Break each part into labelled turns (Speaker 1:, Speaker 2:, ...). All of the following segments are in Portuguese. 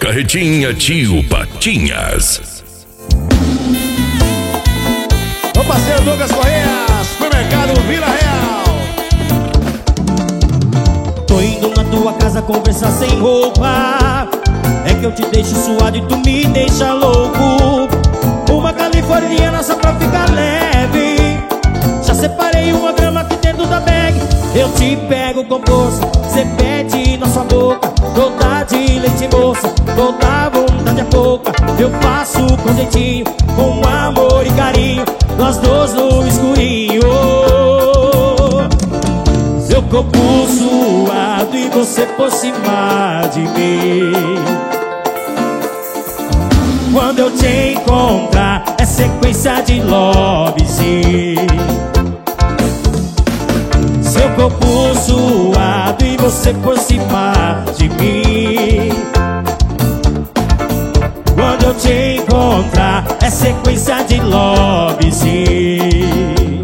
Speaker 1: Carretinha Tio Patinhas.
Speaker 2: Meu parceiro Douglas Correia, supermercado Vila Real.
Speaker 3: Tô indo na tua casa conversar sem roupa. É que eu te deixo suado e tu me deixa louco. Uma californiana só pra ficar leve. Já separei uma grama aqui dentro da bag. Eu te pego com força, cê pede na sua boca. Toda de leite moça, toda vontade é pouca. Eu faço com jeitinho, com amor e carinho, nós dois no escurinho. Seu corpo suado e você por cima de mim. Quando eu te encontrar é sequência de lovezinho. Seu corpo suado e você por cima de mim. Quando eu te encontrar é sequência de lovezinho.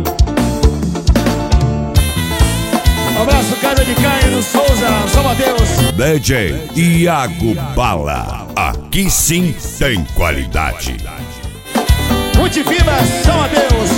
Speaker 2: Um abraço, Casa de Caio no Souza, São Mateus.
Speaker 1: DJ Iago Bala. Aqui sim tem qualidade.
Speaker 2: Multifibras, São Mateus.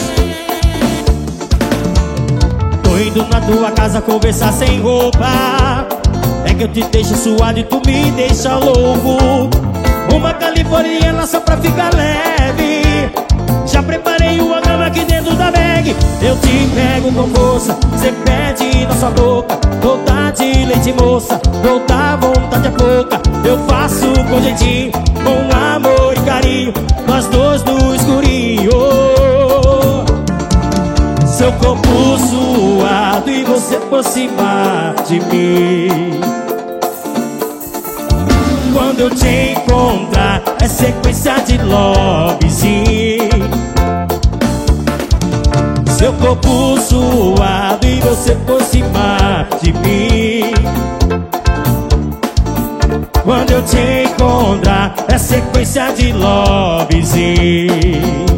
Speaker 3: Tô indo na tua casa conversar sem roupa. É que eu te deixo suado e tu me deixa louco. Uma californiana só pra ficar leve. Já preparei uma grama aqui dentro da bag. Eu te pego com força, cê pede na sua boca. Toda de leite moça, toda vontade é pouca. Eu faço com jeitinho, com amor e carinho, nós dois no escurinho. Seu corpo suado e você por cima de mim. Quando eu te encontrar é sequência de lovezinho. Seu corpo suado e você por cima de mim. Quando eu te encontrar é sequência de lovezinho.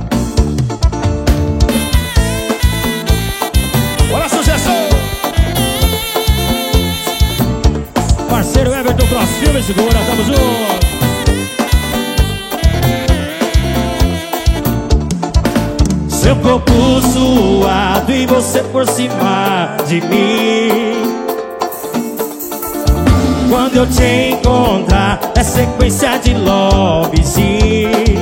Speaker 2: Bora, sucesso!
Speaker 3: Parceiro Everton Cross Filme, segura, tamo junto. Seu corpo suado e você por cima de mim. Quando eu te encontrar é sequência de lovezinho.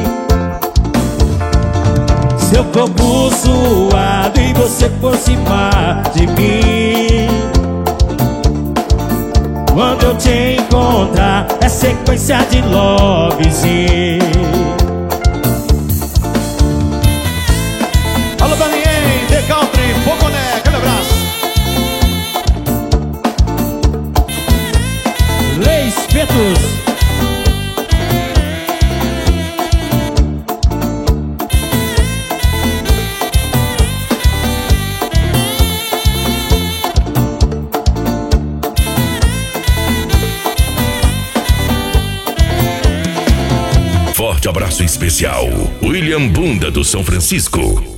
Speaker 3: Seu corpo suado e você por cima de mim. Quando eu te encontrar é sequência de lovezinho.
Speaker 2: Alô, Daniel, The Country, Poconé, aquele abraço.
Speaker 3: Leis Petos.
Speaker 1: Forte abraço especial, William Bunda do São Francisco.